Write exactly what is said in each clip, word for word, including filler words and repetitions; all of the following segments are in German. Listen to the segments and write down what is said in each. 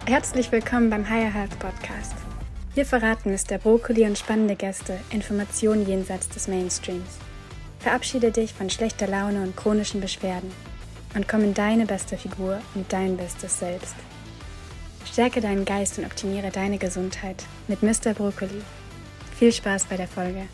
Herzlich willkommen beim Higher Health Podcast. Hier verraten Mister Brokkoli und spannende Gäste Informationen jenseits des Mainstreams. Verabschiede dich von schlechter Laune und chronischen Beschwerden und komm in deine beste Figur und dein bestes Selbst. Stärke deinen Geist und optimiere deine Gesundheit mit Mister Brokkoli. Viel Spaß bei der Folge.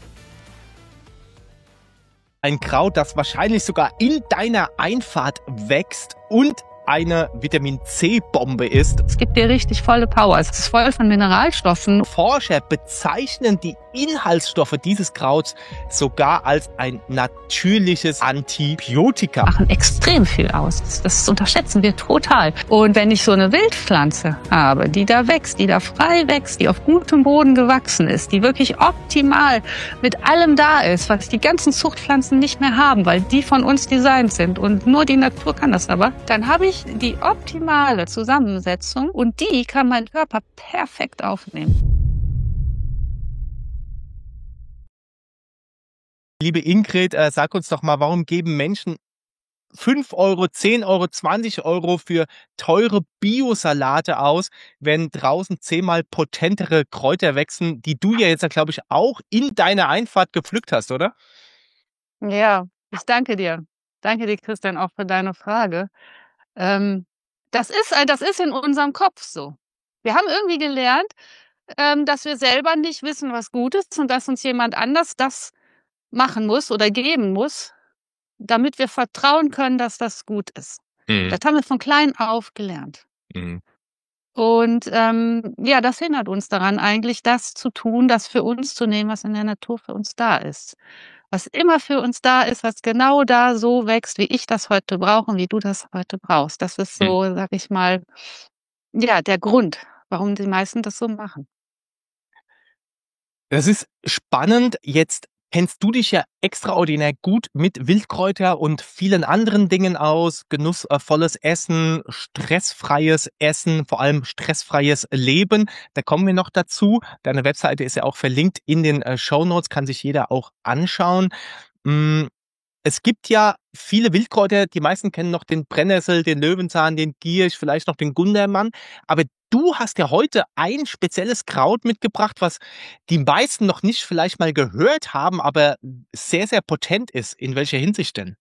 Ein Kraut, das wahrscheinlich sogar in deiner Einfahrt wächst und eine Vitamin-C-Bombe ist. Es gibt dir richtig volle Power. Es ist voll von Mineralstoffen. Forscher bezeichnen die Inhaltsstoffe dieses Krauts sogar als ein natürliches Antibiotika. Machen extrem viel aus. Das unterschätzen wir total. Und wenn ich so eine Wildpflanze habe, die da wächst, die da frei wächst, die auf gutem Boden gewachsen ist, die wirklich optimal mit allem da ist, was die ganzen Zuchtpflanzen nicht mehr haben, weil die von uns designt sind und nur die Natur kann das aber, dann habe ich die optimale Zusammensetzung und die kann mein Körper perfekt aufnehmen. Liebe Ingrid, äh, sag uns doch mal, warum geben Menschen fünf Euro, zehn Euro, zwanzig Euro für teure Biosalate aus, wenn draußen zehnmal potentere Kräuter wachsen, die du ja jetzt, glaube ich, auch in deiner Einfahrt gepflückt hast, oder? Ja, ich danke dir. Danke dir, Christian, auch für deine Frage. Ähm, das ist, das ist in unserem Kopf so. Wir haben irgendwie gelernt, ähm, dass wir selber nicht wissen, was gut ist und dass uns jemand anders das machen muss oder geben muss, damit wir vertrauen können, dass das gut ist. Mhm. Das haben wir von klein auf gelernt. Mhm. Und ähm, ja, das hindert uns daran eigentlich, das zu tun, das für uns zu nehmen, was in der Natur für uns da ist. Was immer für uns da ist, was genau da so wächst, wie ich das heute brauche und wie du das heute brauchst. Das ist so, mhm. sag ich mal, ja, der Grund, warum die meisten das so machen. Das ist spannend. Jetzt kennst du dich ja extraordinär gut mit Wildkräuter und vielen anderen Dingen aus. Genussvolles Essen, stressfreies Essen, vor allem stressfreies Leben. Da kommen wir noch dazu. Deine Webseite ist ja auch verlinkt in den Shownotes, kann sich jeder auch anschauen. Es gibt ja viele Wildkräuter, die meisten kennen noch den Brennnessel, den Löwenzahn, den Giersch, vielleicht noch den Gundermann. Aber du hast ja heute ein spezielles Kraut mitgebracht, was die meisten noch nicht vielleicht mal gehört haben, aber sehr, sehr potent ist. In welcher Hinsicht denn?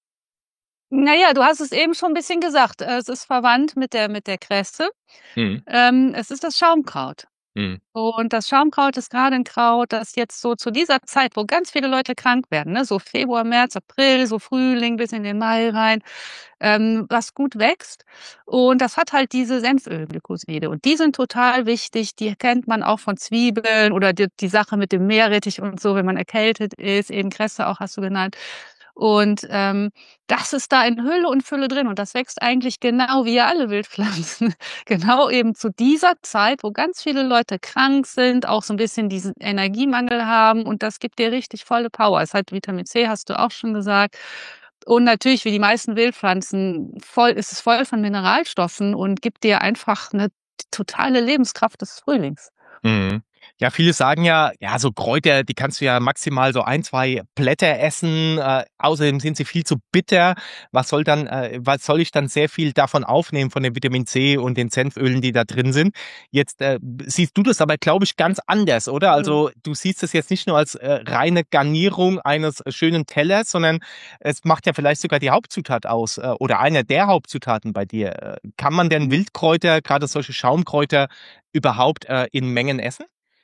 Naja, du hast es eben schon ein bisschen gesagt. Es ist verwandt mit der, mit der Kresse. Mhm. Ähm, es ist das Schaumkraut. Mhm. Und das Schaumkraut ist gerade ein Kraut, das jetzt so zu dieser Zeit, wo ganz viele Leute krank werden, ne, so Februar, März, April, so Frühling bis in den Mai rein, ähm, was gut wächst. Und das hat halt diese Senfölglykoside. Und die sind total wichtig. Die kennt man auch von Zwiebeln oder die, die Sache mit dem Meerrettich und so, wenn man erkältet ist, eben Kresse auch hast du genannt. Und ähm, das ist da in Hülle und Fülle drin und das wächst eigentlich genau wie alle Wildpflanzen, genau eben zu dieser Zeit, wo ganz viele Leute krank sind, auch so ein bisschen diesen Energiemangel haben und das gibt dir richtig volle Power. Es hat Vitamin C, hast du auch schon gesagt. Und natürlich, wie die meisten Wildpflanzen, voll, ist es voll von Mineralstoffen und gibt dir einfach eine totale Lebenskraft des Frühlings. Mhm. Ja, viele sagen ja, ja, so Kräuter, die kannst du ja maximal so ein, zwei Blätter essen. Äh, außerdem sind sie viel zu bitter. Was soll dann, äh, was soll ich dann sehr viel davon aufnehmen von dem Vitamin C und den Senfölen, die da drin sind? Jetzt äh, siehst du das aber, glaube ich, ganz anders, oder? Also du siehst es jetzt nicht nur als äh, reine Garnierung eines schönen Tellers, sondern es macht ja vielleicht sogar die Hauptzutat aus äh, oder einer der Hauptzutaten bei dir. Äh, kann man denn Wildkräuter, gerade solche Schaumkräuter, überhaupt äh, in Mengen essen?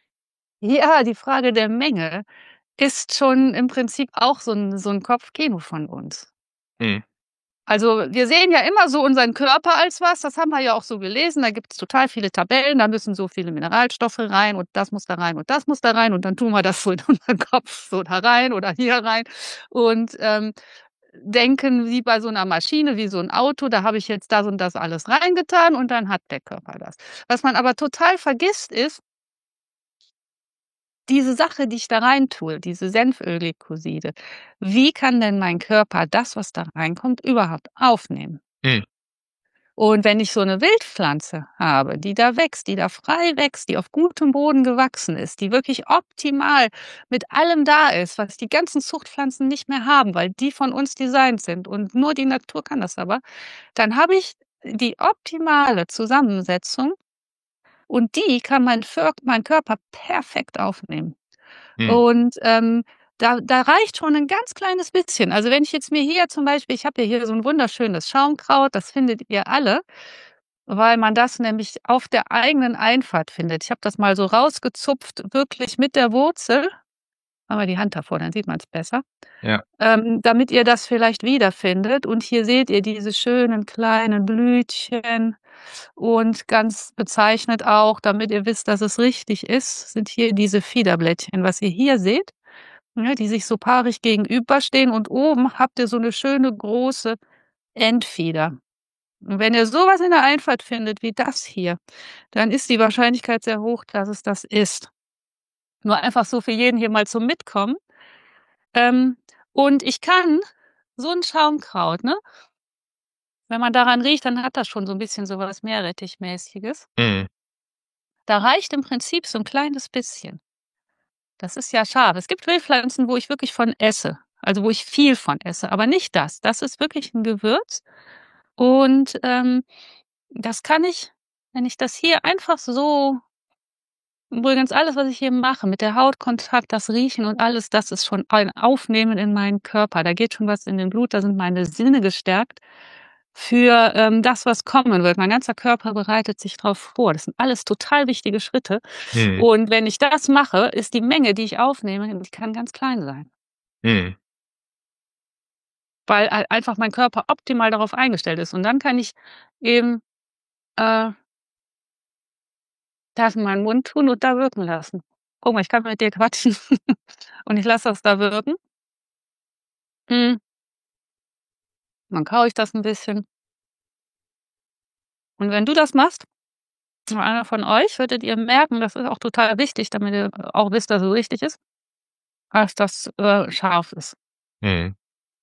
Ja, die Frage der Menge ist schon im Prinzip auch so ein so ein Kopfkino von uns. Mhm. Also, wir sehen ja immer so unseren Körper als was, das haben wir ja auch so gelesen, da gibt's total viele Tabellen, da müssen so viele Mineralstoffe rein und das muss da rein und das muss da rein und dann tun wir das so in unseren Kopf so da rein oder hier rein und, ähm, denken wie bei so einer Maschine, wie so ein Auto, da habe ich jetzt das und das alles reingetan und dann hat der Körper das. Was man aber total vergisst, ist diese Sache, die ich da rein tue, diese Senfölglykoside, wie kann denn mein Körper das, was da reinkommt, überhaupt aufnehmen? Mhm. Und wenn ich so eine Wildpflanze habe, die da wächst, die da frei wächst, die auf gutem Boden gewachsen ist, die wirklich optimal mit allem da ist, was die ganzen Zuchtpflanzen nicht mehr haben, weil die von uns designt sind und nur die Natur kann das aber, dann habe ich die optimale Zusammensetzung Und die kann mein, Für mein Körper perfekt aufnehmen. Mhm. Und ähm, da, da reicht schon ein ganz kleines bisschen. Also wenn ich jetzt mir hier zum Beispiel, ich habe ja hier so ein wunderschönes Schaumkraut, das findet ihr alle, weil man das nämlich auf der eigenen Einfahrt findet. Ich habe das mal so rausgezupft, wirklich mit der Wurzel. Machen wir die Hand davor, dann sieht man es besser. Ja. Ähm, damit ihr das vielleicht wiederfindet. Und hier seht ihr diese schönen kleinen Blütchen. Und ganz bezeichnet auch, damit ihr wisst, dass es richtig ist, sind hier diese Fiederblättchen, was ihr hier seht, ja, die sich so paarig gegenüberstehen. Und oben habt ihr so eine schöne große Endfieder. Und wenn ihr sowas in der Einfahrt findet wie das hier, dann ist die Wahrscheinlichkeit sehr hoch, dass es das ist. Nur einfach so für jeden hier mal zum Mitkommen. Ähm, und ich kann so ein Schaumkraut, ne? Wenn man daran riecht, dann hat das schon so ein bisschen so was Meerrettichmäßiges. Mhm. Da reicht im Prinzip so ein kleines bisschen. Das ist ja scharf. Es gibt Wildpflanzen, wo ich wirklich von esse, also wo ich viel von esse, aber nicht das. Das ist wirklich ein Gewürz und, ähm, das kann ich, wenn ich das hier einfach so übrigens alles, was ich hier mache, mit der Hautkontakt, das Riechen und alles, das ist schon ein Aufnehmen in meinen Körper. Da geht schon was in den Blut, da sind meine Sinne gestärkt für, ähm, das, was kommen wird. Mein ganzer Körper bereitet sich drauf vor. Das sind alles total wichtige Schritte. Mhm. Und wenn ich das mache, ist die Menge, die ich aufnehme, die kann ganz klein sein. Mhm. Weil ei einfach mein Körper optimal darauf eingestellt ist. Und dann kann ich eben, äh das in meinen Mund tun und da wirken lassen. Guck mal, ich kann mit dir quatschen und ich lasse das da wirken. Mhm. Dann kaue ich das 'n bisschen. Und wenn du das machst, oder einer von euch, werdet ihr merken, das ist auch total wichtig, damit ihr auch wisst, dass es richtig ist, dass das, äh, scharf ist. Mhm.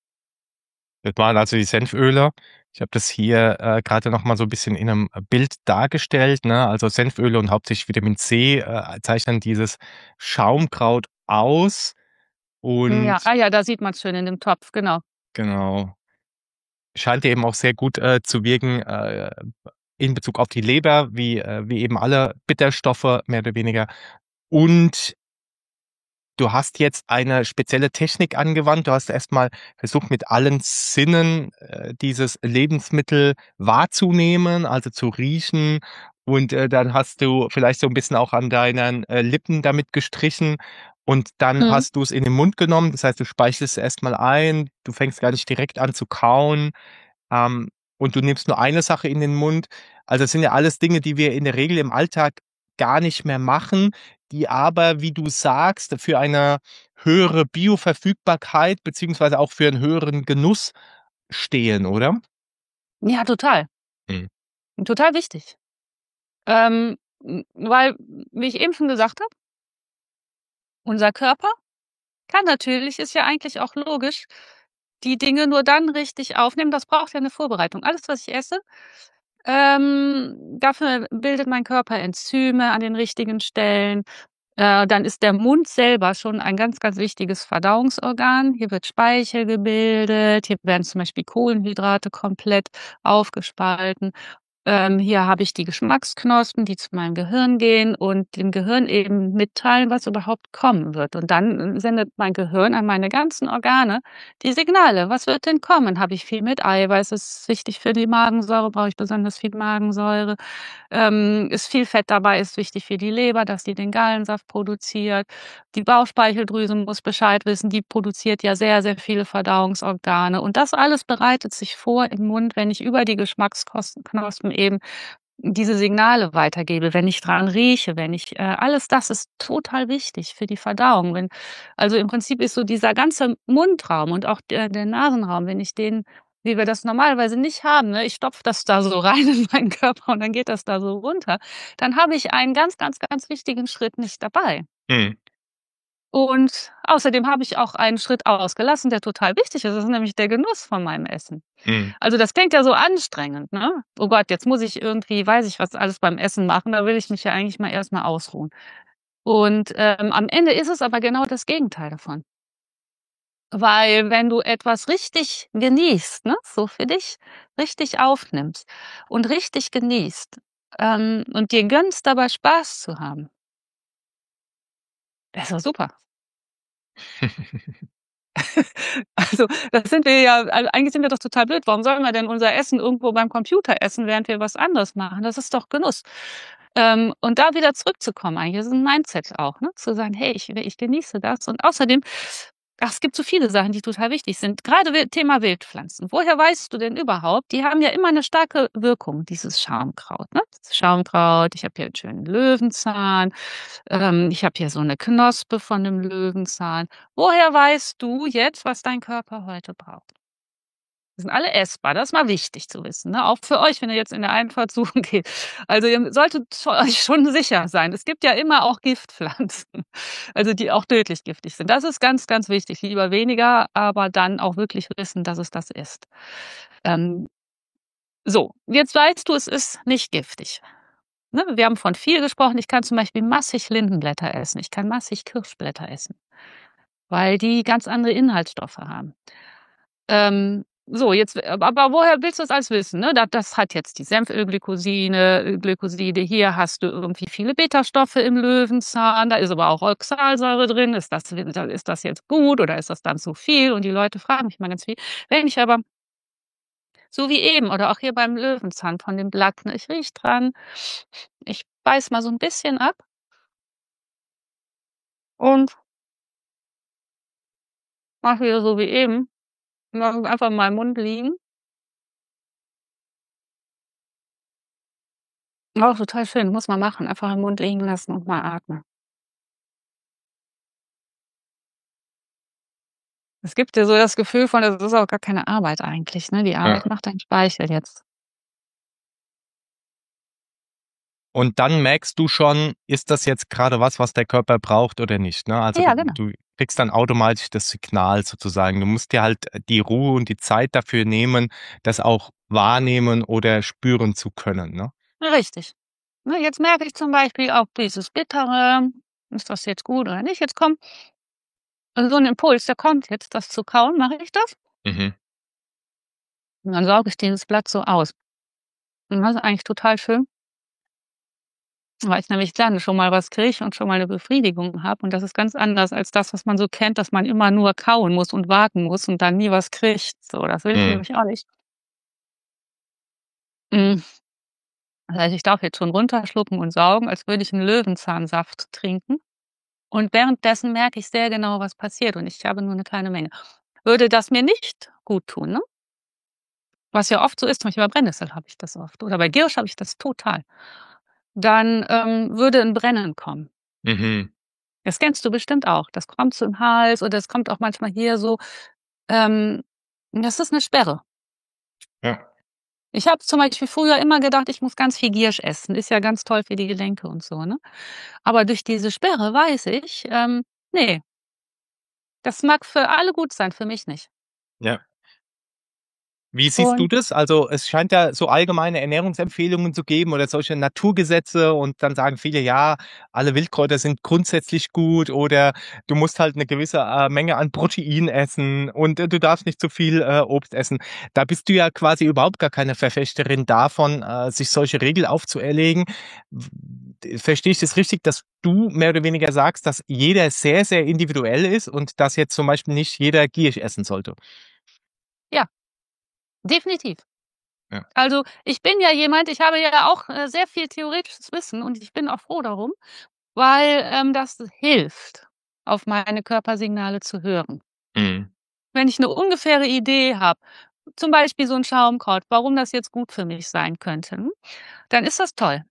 Das waren also die Senföle. Ich habe das hier, äh, grade noch mal so 'n bisschen in 'nem Bild dargestellt, ne? Also, Senföle und hauptsächlich Vitamin C, äh, zeichnen dieses Schaumkraut aus Hm, ja, und ah ja, da sieht man's schön in dem Topf, genau. genau. Scheint eben auch sehr gut, äh, zu wirken, äh, in Bezug auf die Leber, wie äh, wie eben alle Bitterstoffe mehr oder weniger. Und du hast jetzt eine spezielle Technik angewandt. Du hast erst mal versucht, mit allen Sinnen, äh, dieses Lebensmittel wahrzunehmen, also zu riechen. Und, äh, dann hast du vielleicht so 'n bisschen auch an deinen, äh, Lippen damit gestrichen und dann Mhm. hast du's in den Mund genommen. Das heißt, du speichelst erst mal ein, du fängst gar nicht direkt an zu kauen, ähm, und du nimmst nur eine Sache in den Mund. Also, das sind ja alles Dinge, die wir in der Regel im Alltag gar nicht mehr machen, die aber, wie du sagst, für eine höhere Bioverfügbarkeit beziehungsweise auch für 'n höheren Genuss stehen, oder? Ja, total. Mhm. Total wichtig. Ähm, hm, weil, wie ich eben schon gesagt habe, unser Körper kann natürlich, ist ja eigentlich auch logisch, die Dinge nur dann richtig aufnehmen. Das braucht ja 'ne Vorbereitung. Alles, was ich esse, ähm, dafür bildet mein Körper Enzyme an den richtigen Stellen. Äh, dann ist der Mund selber schon ein ganz, ganz wichtiges Verdauungsorgan. Hier wird Speichel gebildet, hier werden zum Beispiel Kohlenhydrate komplett aufgespalten. Ähm, hier habe ich die Geschmacksknospen, die zu meinem Gehirn gehen und dem Gehirn eben mitteilen, was überhaupt kommen wird. Und dann sendet mein Gehirn an meine ganzen Organe die Signale. Was wird denn kommen? Habe ich viel mit Eiweiß? Ist wichtig für die Magensäure? Brauche ich besonders viel Magensäure? Ähm, ist viel Fett dabei? Ist wichtig für die Leber, dass die den Gallensaft produziert. Die Bauchspeicheldrüse muss Bescheid wissen. Die produziert ja sehr, sehr viele Verdauungsorgane. Und das alles bereitet sich vor im Mund, wenn ich über die Geschmacksknospen eben diese Signale weitergebe, wenn ich dran rieche, wenn ich äh, alles das ist total wichtig für die Verdauung. Wenn also im Prinzip ist so dieser ganze Mundraum und auch der der Nasenraum, wenn ich den, wie wir das normalerweise nicht haben, ne, ich stopfe das da so rein in meinen Körper und dann geht das da so runter, dann habe ich einen ganz, ganz, ganz wichtigen Schritt nicht dabei. Mhm. Und außerdem habe ich auch einen Schritt ausgelassen, der total wichtig ist. Das ist nämlich der Genuss von meinem Essen. Mhm. Also, das klingt ja so anstrengend, ne? Oh Gott, jetzt muss ich irgendwie, weiß ich was, alles beim Essen machen. Da will ich mich ja eigentlich mal erst mal ausruhen. Und, ähm, am Ende ist es aber genau das Gegenteil davon. Weil wenn du etwas richtig genießt, ne, so für dich richtig aufnimmst und richtig genießt, ähm, und dir gönnst, dabei Spaß zu haben. Das ist doch super. Also, das sind wir ja eigentlich sind wir doch total blöd. Warum sollen wir denn unser Essen irgendwo beim Computer essen, während wir was anderes machen? Das ist doch Genuss. Ähm, und da wieder zurückzukommen eigentlich, das ist 'n Mindset auch, ne? Zu sagen: „Hey, ich ich genieße das." Und außerdem ach, es gibt so viele Sachen, die total wichtig sind. Grade Wild Thema Wildpflanzen. Woher weißt du denn überhaupt die haben ja immer 'ne starke Wirkung, dieses Schaumkraut, ne? Das Schaumkraut, ich habe hier 'n schönen Löwenzahn, ähm, ich habe hier so 'ne Knospe von 'nem Löwenzahn. Woher weißt du jetzt, was dein Körper heute braucht? Die sind alle essbar, das ist mal wichtig zu wissen, ne? Auch für euch, wenn ihr jetzt in der Einfahrt suchen geht. Also, ihr solltet euch schon sicher sein. Es gibt ja immer auch Giftpflanzen, also die auch tödlich giftig sind. Das ist ganz, ganz wichtig. Lieber weniger, aber dann auch wirklich wissen, dass es das ist. Ähm, so, jetzt weißt du, es ist nicht giftig, ne? Wir haben von viel gesprochen. Ich kann zum Beispiel massig Lindenblätter essen. Ich kann massig Kirschblätter essen, weil die ganz andere Inhaltsstoffe haben. Ähm, so, jetzt aber woher willst du das alles wissen, ne? Da das hat jetzt die Senfölglykosine Glykoside. Hier hast du irgendwie viele Bitterstoffe im Löwenzahn, da ist aber auch Oxalsäure drin. Ist das ist das jetzt gut oder ist das dann zu viel? Und die Leute fragen mich immer ganz viel. Wenn ich aber so wie eben oder auch hier beim Löwenzahn von dem Blatt, ne? Ich rieche dran, ich beiße mal so 'n bisschen ab und mache wieder so wie eben, lasse es einfach in meinem Mund liegen. Auch total schön, muss man machen. Einfach im Mund liegen lassen und mal atmen. Es gibt dir so das Gefühl von, das ist auch gar keine Arbeit eigentlich, ne? Die Arbeit Ja. macht dein Speichel jetzt. Und dann merkst du schon, ist das jetzt grade was, was der Körper braucht oder nicht, ne? Also, Ja, du genau. du kriegst dann automatisch das Signal sozusagen. Du musst dir halt die Ruhe und die Zeit dafür nehmen, das auch wahrnehmen oder spüren zu können, ne? Richtig. Ne, jetzt merke ich zum Beispiel auch dieses Bittere. Ist das jetzt gut oder nicht? Jetzt kommt so 'n Impuls, der kommt jetzt, das zu kauen. Mache ich das? Mhm. Und dann sauge ich dieses Blatt so aus. Und das ist eigentlich total schön weil ich nämlich dann schon mal was kriege und schon mal 'ne Befriedigung habe. Und das ist ganz anders als das, was man so kennt, dass man immer nur kauen muss und warten muss und dann nie was kriegt. So, das will ich Mhm. nämlich auch nicht. Hm. Das heißt, ich darf jetzt schon runterschlucken und saugen, als würde ich 'n Löwenzahnsaft trinken. Und währenddessen merke ich sehr genau, was passiert und ich habe nur 'ne kleine Menge. Würde das mir nicht guttun, ne? Was ja oft so ist, zum Beispiel bei Brennnessel habe ich das oft oder bei Giersch habe ich das total. Dann, ähm, würde 'n Brennen kommen. Mhm. Das kennst du bestimmt auch. Das kommt so im Hals oder es kommt auch manchmal hier so, ähm das ist 'ne Sperre. Ja. Ich habe zum Beispiel früher immer gedacht, ich muss ganz viel Giersch essen. Ist ja ganz toll für die Gelenke und so, ne? Aber durch diese Sperre weiß ich, ähm, ne. Das mag für alle gut sein, für mich nicht. Ja. Wie siehst du Und das? Also, es scheint ja so allgemeine Ernährungsempfehlungen zu geben oder solche Naturgesetze und dann sagen viele: „Ja, alle Wildkräuter sind grundsätzlich gut" oder „Du musst halt 'ne gewisse, äh, Menge an Protein essen und, äh, du darfst nicht zu viel, äh, Obst essen." Da bist du ja quasi überhaupt gar keine Verfechterin davon, äh, sich solche Regeln aufzuerlegen. W verstehe ich das richtig, dass du mehr oder weniger sagst, dass jeder sehr, sehr individuell ist und dass jetzt zum Beispiel nicht jeder Giersch essen sollte? Ja, definitiv. Ja. Also, ich bin ja jemand ich habe ja auch, äh, sehr viel theoretisches Wissen und ich bin auch froh darum, weil, ähm, das hilft, auf meine Körpersignale zu hören. Mhm. Wenn ich 'ne ungefähre Idee habe, zum Beispiel so 'n Schaumkraut, warum das jetzt gut für mich sein könnte, hm, dann ist das toll.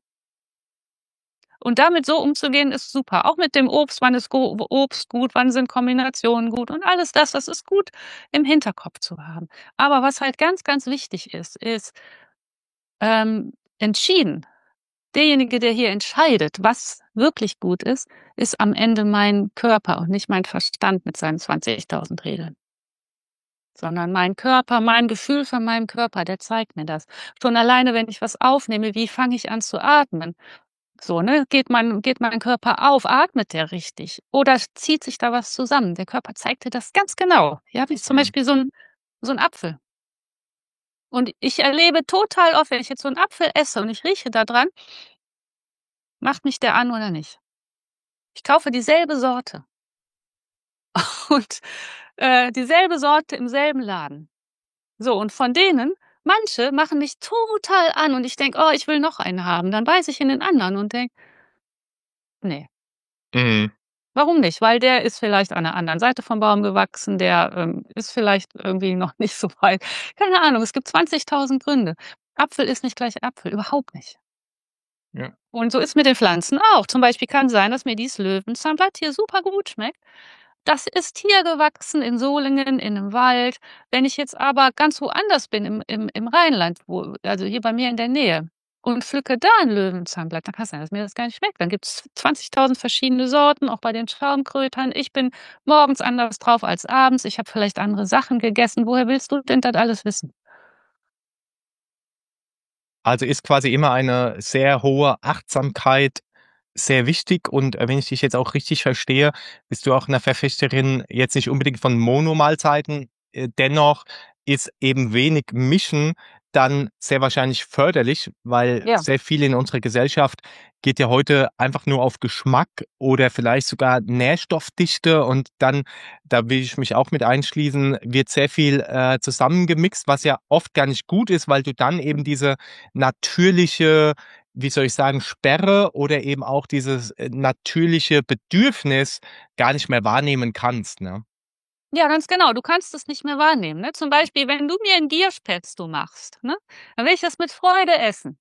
Und damit so umzugehen, ist super. Auch mit dem Obst, wann ist go Obst gut, wann sind Kombinationen gut und alles das, das ist gut im Hinterkopf zu haben. Aber was halt ganz, ganz wichtig ist, ist ähm, entschieden derjenige, der hier entscheidet, was wirklich gut ist, ist am Ende mein Körper und nicht mein Verstand mit seinen zwanzigtausend Regeln. Sondern mein Körper, mein Gefühl von meinem Körper, der zeigt mir das. Schon alleine, wenn ich was aufnehme, wie fange ich an zu atmen? So, ne? Geht mein geht mein Körper auf? Atmet der richtig? Oder zieht sich da was zusammen? Der Körper zeigt dir das ganz genau. Ja, wie zum Mhm. Beispiel so 'n so 'n Apfel. Und ich erlebe total oft, wenn ich jetzt so einen Apfel esse und ich rieche da dran, macht mich der an oder nicht. Ich kaufe dieselbe Sorte und, äh, dieselbe Sorte im selben Laden. So, und von denen manche machen mich total an und ich denke: „Oh, ich will noch einen haben." Dann beiße ich in den anderen und denke: „Ne." Mhm. Warum nicht? Weil der ist vielleicht an der anderen Seite vom Baum gewachsen, der, ähm, ist vielleicht irgendwie noch nicht so weit. Keine Ahnung, es gibt zwanzigtausend Gründe. Apfel ist nicht gleich Apfel, überhaupt nicht. Ja. Und so ist mit den Pflanzen auch. Zum Beispiel kann sein, dass mir dieses Löwenzahnblatt hier super gut schmeckt. Das ist hier gewachsen in Solingen in 'nem Wald. Wenn ich jetzt aber ganz woanders bin im im im Rheinland, wo also hier bei mir in der Nähe und pflücke da 'n Löwenzahnblatt, dann kann's sein, dass mir das gar nicht schmeckt. Dann gibt's zwanzigtausend verschiedene Sorten, auch bei den Schaumkrötern. Ich bin morgens anders drauf als abends. Ich habe vielleicht andere Sachen gegessen. Woher willst du denn das alles wissen? Also ist quasi immer eine sehr hohe Achtsamkeit sehr wichtig und, äh, wenn ich dich jetzt auch richtig verstehe, bist du auch 'ne Verfechterin jetzt nicht unbedingt von Monomahlzeiten, äh, dennoch ist eben wenig Mischen dann sehr wahrscheinlich förderlich, weil Ja. sehr viel in unserer Gesellschaft geht ja heute einfach nur auf Geschmack oder vielleicht sogar Nährstoffdichte und dann, da will ich mich auch mit einschließen, wird sehr viel, äh, zusammengemixt, was ja oft gar nicht gut ist, weil du dann eben diese natürliche, wie soll ich sagen, Sperre oder eben auch dieses, äh, natürliche Bedürfnis gar nicht mehr wahrnehmen kannst, ne? Ja, ganz genau. Du kannst es nicht mehr wahrnehmen, ne? Zum Beispiel, wenn du mir 'n Gierschpesto machst, ne, dann will ich das mit Freude essen.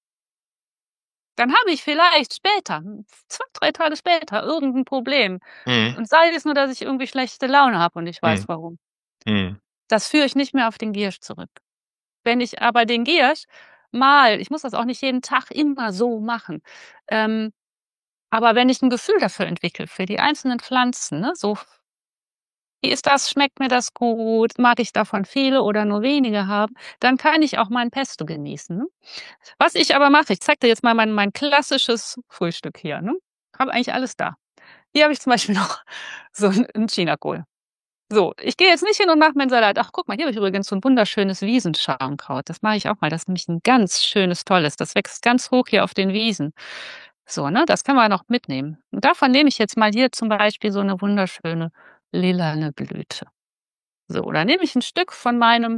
Dann habe ich vielleicht später, hm, zwei, drei Tage später irgend 'n Problem. Mhm. Und sei es nur, dass ich irgendwie schlechte Laune habe und ich weiß Mhm. warum. Mhm. Das führe ich nicht mehr auf den Giersch zurück. Wenn ich aber den Giersch mal ich muss das auch nicht jeden Tag immer so machen, ähm, aber wenn ich 'n Gefühl dafür entwickle, für die einzelnen Pflanzen, ne, so wie ist das? Schmeckt mir das gut? Mag ich davon viele oder nur wenige haben? Dann kann ich auch mal 'n Pesto genießen, ne? Was ich aber mache, ich zeige dir jetzt mal mein mein klassisches Frühstück hier, ne? Habe eigentlich alles da. Hier habe ich zum Beispiel noch so 'n 'n Chinakohl. So, ich gehe jetzt nicht hin und mache mir 'n Salat. Ach, guck mal, hier habe ich übrigens so 'n wunderschönes Wiesenschaumkraut. Das mache ich auch mal. Das ist nämlich 'n ganz schönes, tolles. Das wächst ganz hoch hier auf den Wiesen. So, ne, das kann man noch mitnehmen. Und davon nehme ich jetzt mal hier zum Beispiel so 'ne wunderschöne lilane Blüte. So, dann nehme ich 'n Stück von meinem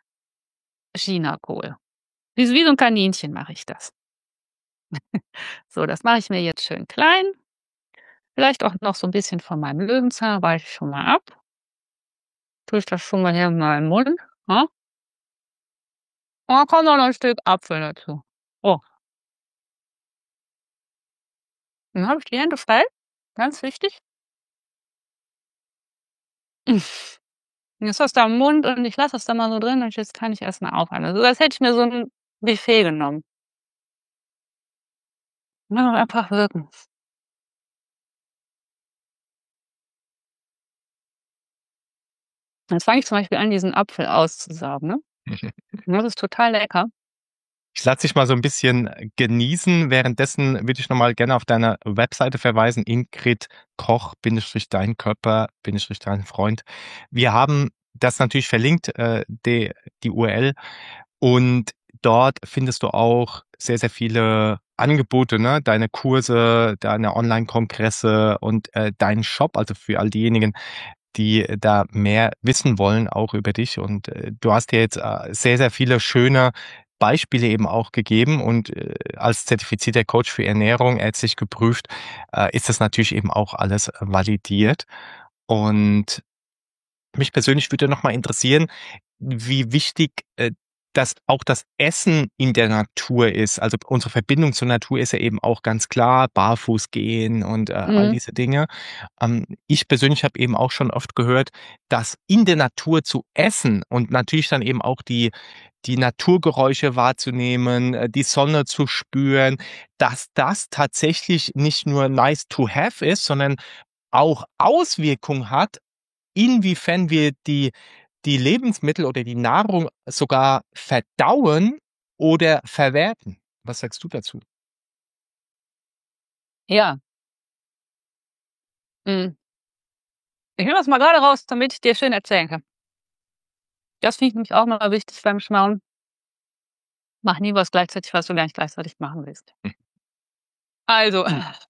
Chinakohl. Wie s wie so 'n Kaninchen mache ich das. So, das mache ich mir jetzt schön klein. Vielleicht auch noch so 'n bisschen von meinem Löwenzahn beiße ich schon mal ab. Tue ich das schon mal hier in meinen Mund, ne? Und dann kommt noch 'n Stück Apfel dazu. Oh. Dann habe ich die Hände frei, ganz wichtig. Jetzt hast du am Mund und ich lasse das dann mal so drin und jetzt kann ich erst mal aufatmen. So als hätte ich mir so 'n Buffet genommen. Ne, einfach wirken. Jetzt fange ich zum Beispiel an, diesen Apfel auszusaugen, ne? Und das ist total lecker. Ich lasse dich mal so 'n bisschen genießen. Währenddessen würde ich noch mal gerne auf deine Webseite verweisen, Ingrid Koch Bindestrich dein Körper Bindestrich dein Freund. Wir haben das natürlich verlinkt, äh, de die U R L und dort findest du auch sehr, sehr viele Angebote, ne? Deine Kurse, deine Onlinekongresse und, äh, deinen Shop, also für all diejenigen, die da mehr wissen wollen, auch über dich. Und, äh, du hast ja jetzt, äh, sehr, sehr viele schöne Beispiele eben auch gegeben und, äh, als zertifizierter Coach für Ernährung, ärztlich geprüft, äh, ist das natürlich eben auch alles validiert. Und mich persönlich würde noch mal interessieren, wie wichtig, äh, das auch das Essen in der Natur ist. Also, unsere Verbindung zur Natur ist ja eben auch ganz klar, barfuß gehen und, äh, all Mhm. diese Dinge. Ähm, ich persönlich habe eben auch schon oft gehört, dass in der Natur zu essen und natürlich dann eben auch die die Naturgeräusche wahrzunehmen, äh, die Sonne zu spüren, dass das tatsächlich nicht nur nice to have ist, sondern auch Auswirkung hat, inwiefern wir die die Lebensmittel oder die Nahrung sogar verdauen oder verwerten. Was sagst du dazu? Ja. Mhm. Ich nehme das mal grade raus, damit ich dir schön erzählen kann. Das finde ich nämlich auch mal wichtig beim Schmauen. Mach nie was gleichzeitig, was du gar nicht gleichzeitig machen willst. Hm. Also,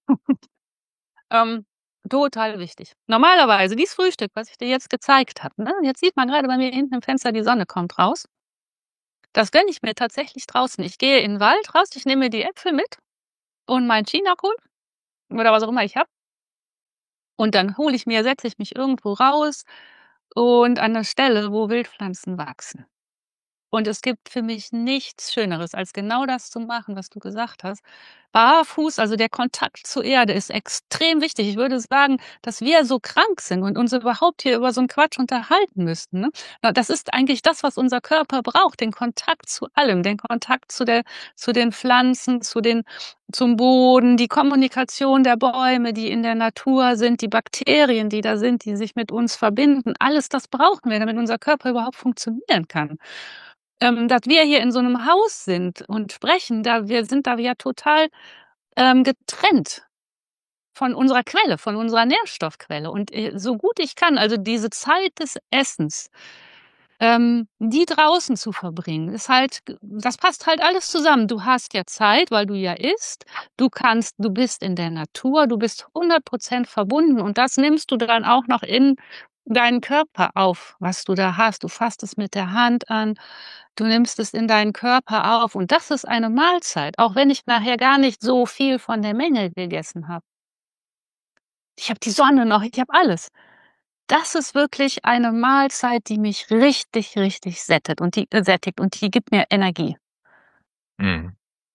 ähm, total wichtig. Normalerweise dieses Frühstück, was ich dir jetzt gezeigt habe, ne? Jetzt sieht man gerade bei mir hinten im Fenster, die Sonne kommt raus. Das gönne ich mir tatsächlich draußen. Ich gehe in den Wald raus, ich nehme mir die Äpfel mit und meinen Chinakohl oder was auch immer ich habe. Und dann hole ich mir setze ich mich irgendwo raus und an 'ne Stelle, wo Wildpflanzen wachsen. Und es gibt für mich nichts Schöneres, als genau das zu machen, was du gesagt hast. Barfuß, also der Kontakt zur Erde ist extrem wichtig. Ich würde sagen, dass wir so krank sind und uns überhaupt hier über so 'n Quatsch unterhalten müssten, ne? Na, das ist eigentlich das, was unser Körper braucht, den Kontakt zu allem, den Kontakt zu der zu den Pflanzen, zu den zum Boden, die Kommunikation der Bäume, die in der Natur sind, die Bakterien, die da sind, die sich mit uns verbinden. Alles das brauchen wir, damit unser Körper überhaupt funktionieren kann. Ähm, dass wir hier in so 'nem Haus sind und sprechen, da wir sind da ja total, ähm, getrennt von unserer Quelle, von unserer Nährstoffquelle. Und, äh, so gut ich kann, also diese Zeit des Essens, ähm, die draußen zu verbringen, ist halt g das passt halt alles zusammen. Du hast ja Zeit, weil du ja isst. Du kannst du bist in der Natur, du bist hundert Prozent verbunden und das nimmst du dann auch noch in deinen Körper auf, was du da hast. Du fasst es mit der Hand an, du nimmst es in deinen Körper auf und das ist eine Mahlzeit, auch wenn ich nachher gar nicht so viel von der Menge gegessen habe. Ich habe die Sonne noch, ich habe alles. Das ist wirklich eine Mahlzeit, die mich richtig, richtig sättet und die äh, sättigt und die gibt mir Energie. Mhm.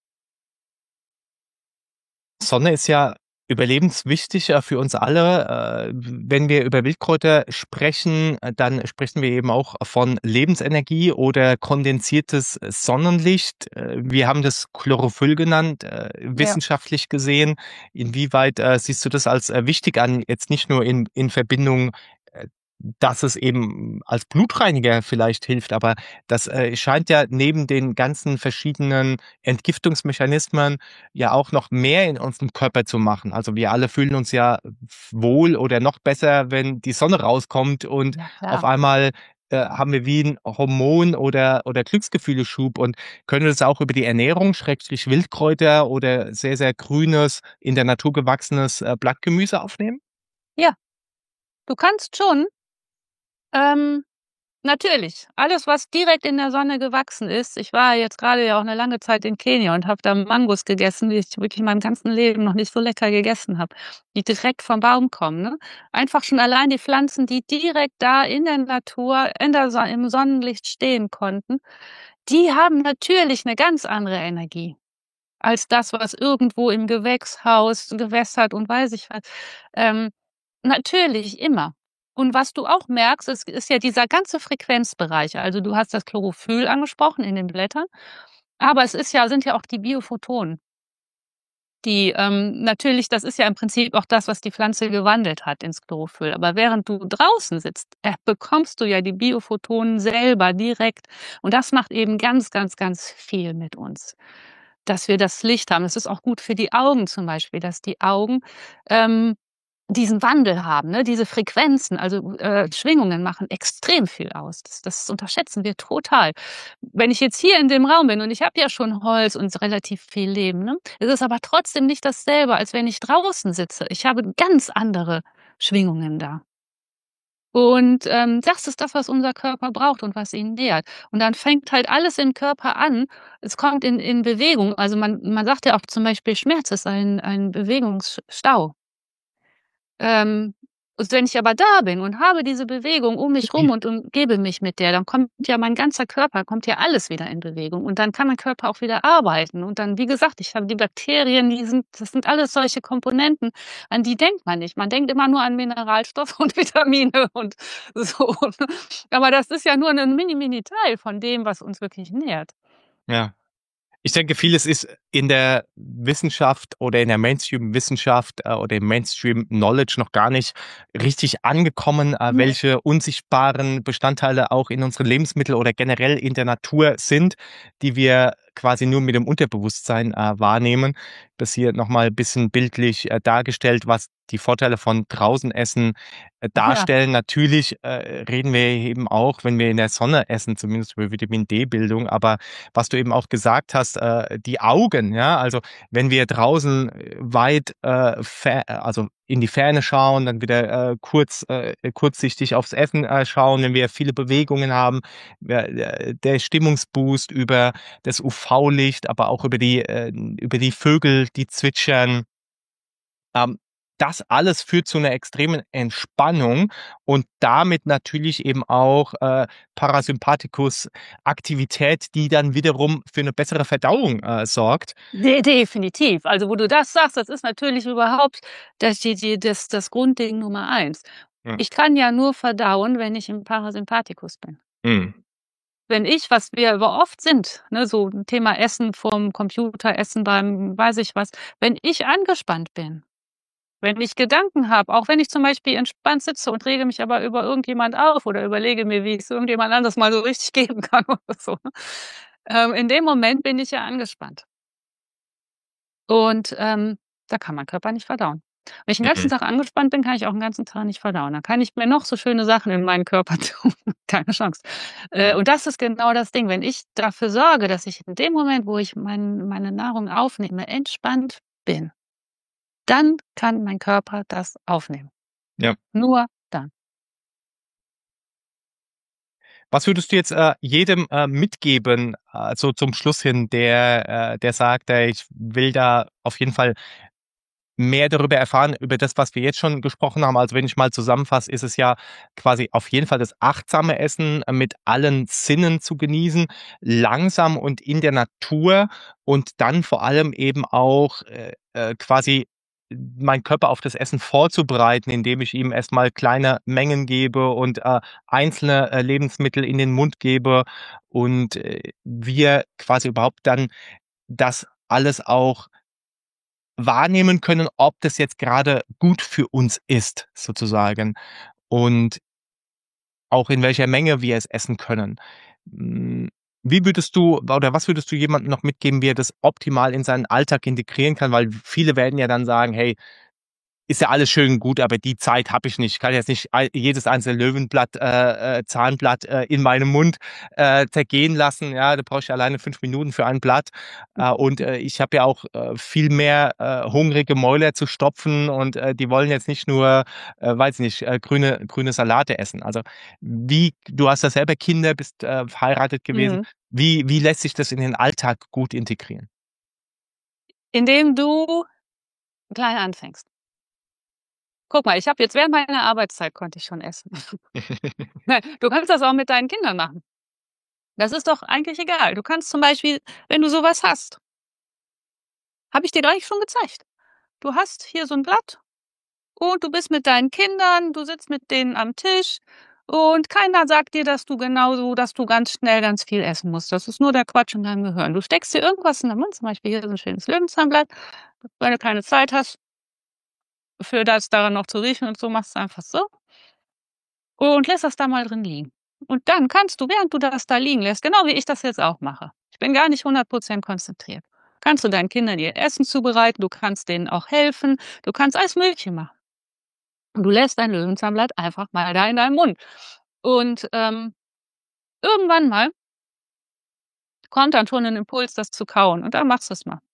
Sonne ist ja überlebenswichtig, äh, für uns alle. Äh, wenn wir über Wildkräuter sprechen, äh, dann sprechen wir eben auch von Lebensenergie oder kondensiertes Sonnenlicht. Äh, wir haben das Chlorophyll genannt, äh, Ja. wissenschaftlich gesehen. Inwieweit, äh, siehst du das als, äh, wichtig an, jetzt nicht nur in in Verbindung, äh, dass es eben als Blutreiniger vielleicht hilft, aber das, äh, scheint ja neben den ganzen verschiedenen Entgiftungsmechanismen ja auch noch mehr in unserem Körper zu machen. Also, wir alle fühlen uns ja wohl oder noch besser, wenn die Sonne rauskommt und Ja, auf klar. einmal, äh, haben wir wie 'n Hormon oder oder Glücksgefühle-Schub. Und können wir das auch über die Ernährung, Schrägstrich Wildkräuter oder sehr, sehr grünes, in der Natur gewachsenes, äh, Blattgemüse aufnehmen? Ja, du kannst schon ähm, natürlich, alles, was direkt in der Sonne gewachsen ist ich war jetzt grade ja auch 'ne lange Zeit in Kenia und habe da Mangos gegessen, die ich wirklich in meinem ganzen Leben noch nicht so lecker gegessen habe, die direkt vom Baum kommen, ne? Einfach schon allein die Pflanzen, die direkt da in der Natur, in der Son im Sonnenlicht stehen konnten, die haben natürlich 'ne ganz andere Energie als das, was irgendwo im Gewächshaus gewässert und weiß ich was. Ähm, natürlich, immer. Und was du auch merkst, ist ist ja dieser ganze Frequenzbereich. Also, du hast das Chlorophyll angesprochen in den Blättern, aber es ist ja sind ja auch die Biophotonen. Die, ähm natürlich, das ist ja im Prinzip auch das, was die Pflanze gewandelt hat ins Chlorophyll. Aber während du draußen sitzt, äh, bekommst du ja die Biophotonen selber direkt. Und das macht eben ganz, ganz, ganz viel mit uns, dass wir das Licht haben. Es ist auch gut für die Augen zum Beispiel, dass die Augen, ähm, diesen Wandel haben, ne? Diese Frequenzen, also, äh, Schwingungen machen extrem viel aus. Das das unterschätzen wir total. Wenn ich jetzt hier in dem Raum bin und ich habe ja schon Holz und relativ viel Leben, ne? Es ist aber trotzdem nicht dasselbe, als wenn ich draußen sitze. Ich habe ganz andere Schwingungen da. Und, ähm, das ist das, was unser Körper braucht und was ihn nährt. Und dann fängt halt alles im Körper an. Es kommt in in Bewegung. Also, man man sagt ja auch zum Beispiel, Schmerz ist ein ein Bewegungsstau. Ähm, und wenn ich aber da bin und habe diese Bewegung um mich rum und umgebe mich mit der, dann kommt ja mein ganzer Körper kommt ja alles wieder in Bewegung. Und dann kann mein Körper auch wieder arbeiten. Und dann, wie gesagt, ich habe die Bakterien, die sind das sind alles solche Komponenten, an die denkt man nicht. Man denkt immer nur an Mineralstoffe und Vitamine und so, ne? Aber das ist ja nur 'nen mini, mini Teil von dem, was uns wirklich nährt. Ja. Ich denke, vieles ist in der Wissenschaft oder in der Mainstream-Wissenschaft, äh, oder im Mainstream-Knowledge noch gar nicht richtig angekommen, äh, Ne. welche unsichtbaren Bestandteile auch in unseren Lebensmitteln oder generell in der Natur sind, die wir quasi nur mit dem Unterbewusstsein, äh, wahrnehmen. Das hier noch mal bisschen bildlich, äh, dargestellt, was die Vorteile von draußen essen äh, darstellen. Ja. Natürlich äh, reden wir eben auch, wenn wir in der Sonne essen, zumindest über Vitamin D-Bildung. Aber was du eben auch gesagt hast, äh, die Augen, ja, also wenn wir draußen weit, äh, also in die Ferne schauen, dann wieder äh, kurz äh, kurzsichtig aufs Essen äh, schauen, wenn wir viele Bewegungen haben, äh, der Stimmungsboost über das U V-Licht, aber auch über die äh, über die Vögel, die zwitschern. Ähm, das alles führt zu einer extremen Entspannung und damit natürlich eben auch äh, Parasympathikus-Aktivität, die dann wiederum für eine bessere Verdauung äh, sorgt. De- definitiv. Also wo du das sagst, das ist natürlich überhaupt das, die, die, das, das Grundding Nummer eins. Ja. Ich kann ja nur verdauen, wenn ich im Parasympathikus bin. Mhm. Wenn ich, was wir aber oft sind, ne, so ein Thema Essen vom Computer, Essen beim weiß ich was, wenn ich angespannt bin, wenn ich Gedanken habe, auch wenn ich zum Beispiel entspannt sitze und rege mich aber über irgendjemand auf oder überlege mir, wie ich es irgendjemand anders mal so richtig geben kann oder so. Ähm, in dem Moment bin ich ja angespannt. Und ähm, da kann mein Körper nicht verdauen. Wenn ich den ganzen mhm. Tag angespannt bin, kann ich auch den ganzen Tag nicht verdauen. Dann kann ich mir noch so schöne Sachen in meinen Körper tun. Keine Chance. Äh, und das ist genau das Ding. Wenn ich dafür sorge, dass ich in dem Moment, wo ich mein, meine Nahrung aufnehme, entspannt bin, dann kann mein Körper das aufnehmen. Ja. Nur dann. Was würdest du jetzt äh, jedem äh, mitgeben, äh, so zum Schluss hin, der, äh, der sagt, äh, ich will da auf jeden Fall mehr darüber erfahren, über das, was wir jetzt schon gesprochen haben? Also wenn ich mal zusammenfasse, ist es ja quasi auf jeden Fall das achtsame Essen mit allen Sinnen zu genießen, langsam und in der Natur und dann vor allem eben auch äh, äh, quasi meinen Körper auf das Essen vorzubereiten, indem ich ihm erstmal kleine Mengen gebe und äh, einzelne äh, Lebensmittel in den Mund gebe und äh, wir quasi überhaupt dann das alles auch wahrnehmen können, ob das jetzt gerade gut für uns ist, sozusagen. Und auch in welcher Menge wir es essen können. Wie würdest du oder was würdest du jemandem noch mitgeben, wie er das optimal in seinen Alltag integrieren kann? Weil viele werden ja dann sagen, hey, ist ja alles schön und gut, aber die Zeit habe ich nicht. Ich kann jetzt nicht jedes einzelne Löwenblatt, äh, äh, Zahnblatt äh, in meinem Mund äh, zergehen lassen. Ja, da brauche ich alleine fünf Minuten für ein Blatt. Äh, und äh, ich habe ja auch äh, viel mehr äh, hungrige Mäuler zu stopfen und äh, die wollen jetzt nicht nur, äh, weiß nicht, äh, grüne grüne Salate essen. Also wie, du hast ja selber Kinder, bist äh, verheiratet gewesen. Mhm. Wie wie lässt sich das in den Alltag gut integrieren? Indem du klein anfängst. Guck mal, ich habe jetzt während meiner Arbeitszeit konnte ich schon essen. Du kannst das auch mit deinen Kindern machen. Das ist doch eigentlich egal. Du kannst zum Beispiel, wenn du sowas hast, habe ich dir gleich schon gezeigt. Du hast hier so ein Blatt und du bist mit deinen Kindern, du sitzt mit denen am Tisch und keiner sagt dir, dass du genauso, dass du ganz schnell ganz viel essen musst. Das ist nur der Quatsch in deinem Gehirn. Du steckst dir irgendwas in den Mund, zum Beispiel hier so ein schönes Löwenzahnblatt, wenn du keine Zeit hast, für das daran noch zu riechen und so, machst du einfach so und lässt das da mal drin liegen. Und dann kannst du, während du das da liegen lässt, genau wie ich das jetzt auch mache, ich bin gar nicht hundert Prozent konzentriert, kannst du deinen Kindern ihr Essen zubereiten, du kannst denen auch helfen, du kannst alles Mögliche machen. Und du lässt dein Löwenzahnblatt einfach mal da in deinem Mund. Und ähm, irgendwann mal kommt dann schon ein Impuls, das zu kauen. Und dann machst du es mal.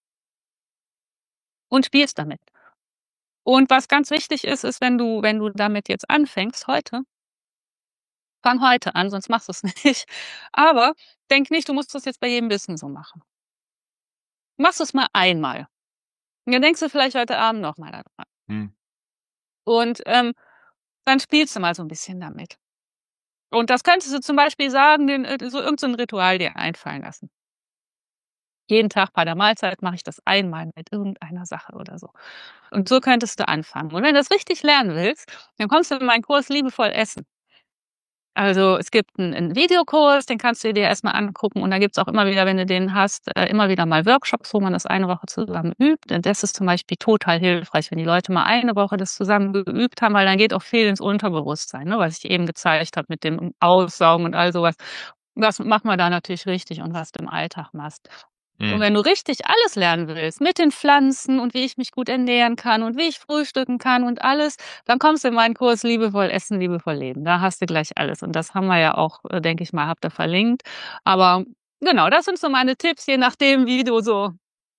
Und spielst damit. Und was ganz wichtig ist, ist, wenn du, wenn du damit jetzt anfängst, heute, fang heute an, sonst machst du es nicht. Aber denk nicht, du musst das jetzt bei jedem Bissen so machen. Machst es mal einmal. Und dann denkst du vielleicht heute Abend noch mal daran. Hm. Und ähm, dann spielst du mal so ein bisschen damit. Und das könntest du zum Beispiel sagen, den, so irgendein Ritual dir einfallen lassen. Jeden Tag bei der Mahlzeit mache ich das einmal mit irgendeiner Sache oder so. Und so könntest du anfangen. Und wenn du das richtig lernen willst, dann kommst du in meinen Kurs Liebevoll Essen. Also es gibt einen, einen Videokurs, den kannst du dir erstmal angucken. Und da gibt's auch immer wieder, wenn du den hast, äh, immer wieder mal Workshops, wo man das eine Woche zusammen übt. Und das ist zum Beispiel total hilfreich, wenn die Leute mal eine Woche das zusammen geübt haben, weil dann geht auch viel ins Unterbewusstsein, ne, was ich eben gezeigt habe mit dem Aussaugen und all sowas. Das machen wir da natürlich richtig und was du im Alltag machst. Mhm. Und wenn du richtig alles lernen willst, mit den Pflanzen und wie ich mich gut ernähren kann und wie ich frühstücken kann und alles, dann kommst du in meinen Kurs Liebevoll Essen, Liebevoll Leben. Da hast du gleich alles. Und das haben wir ja auch, denke ich mal, habt ihr verlinkt. Aber genau, das sind so meine Tipps, je nachdem, wie du so,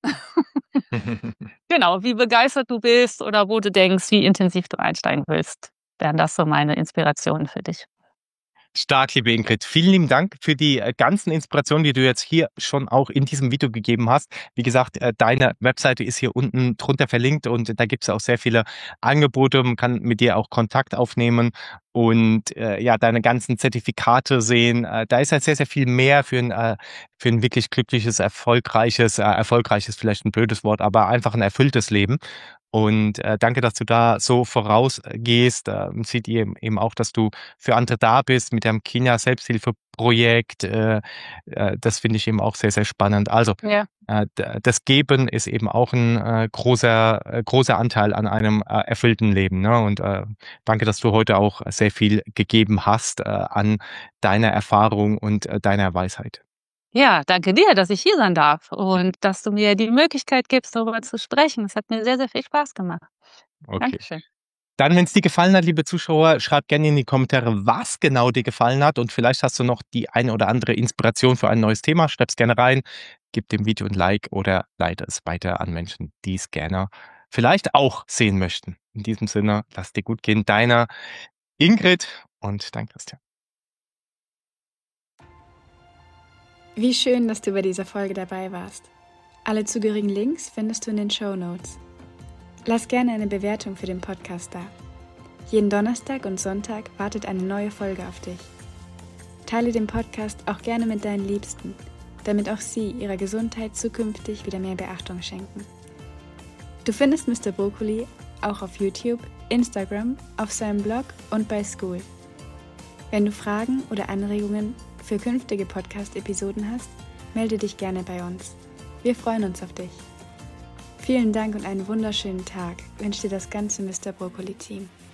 genau, wie begeistert du bist oder wo du denkst, wie intensiv du einsteigen willst. Wären das so meine Inspirationen für dich. Stark, liebe Ingrid. Vielen lieben Dank für die ganzen Inspirationen, die du jetzt hier schon auch in diesem Video gegeben hast. Wie gesagt, deine Webseite ist hier unten drunter verlinkt und da gibt es auch sehr viele Angebote. Man kann mit dir auch Kontakt aufnehmen und äh, ja, deine ganzen Zertifikate sehen. Äh, da ist halt sehr, sehr viel mehr für ein, äh, für ein wirklich glückliches, erfolgreiches, äh, erfolgreiches, vielleicht ein blödes Wort, aber einfach ein erfülltes Leben. Und äh, danke, dass du da so vorausgehst. Äh, sieht ihr eben auch, dass du für andere da bist mit deinem Kinder-Selbsthilfeprojekt. Äh, äh, das finde ich eben auch sehr, sehr spannend. Also ja. äh, das Geben ist eben auch ein äh, großer, äh, großer Anteil an einem äh, erfüllten Leben. Ne? Und äh, danke, dass du heute auch sehr viel gegeben hast äh, an deiner Erfahrung und äh, deiner Weisheit. Ja, danke dir, dass ich hier sein darf und dass du mir die Möglichkeit gibst, darüber zu sprechen. Es hat mir sehr, sehr viel Spaß gemacht. Okay. Dankeschön. Dann, wenn es dir gefallen hat, liebe Zuschauer, schreib gerne in die Kommentare, was genau dir gefallen hat und vielleicht hast du noch die eine oder andere Inspiration für ein neues Thema. Schreib's gerne rein, gib dem Video ein Like oder leite es weiter an Menschen, die es gerne vielleicht auch sehen möchten. In diesem Sinne, lass dir gut gehen. Deiner Ingrid und dein Christian. Wie schön, dass du bei dieser Folge dabei warst. Alle zugehörigen Links findest du in den Shownotes. Lass gerne eine Bewertung für den Podcast da. Jeden Donnerstag und Sonntag wartet eine neue Folge auf dich. Teile den Podcast auch gerne mit deinen Liebsten, damit auch sie ihrer Gesundheit zukünftig wieder mehr Beachtung schenken. Du findest Mister Brokkoli auch auf YouTube, Instagram, auf seinem Blog und bei School. Wenn du Fragen oder Anregungen für künftige Podcast-Episoden hast, melde dich gerne bei uns. Wir freuen uns auf dich. Vielen Dank und einen wünscherschönen Tag wünscht dir das ganze Mister Brokkoli-Team.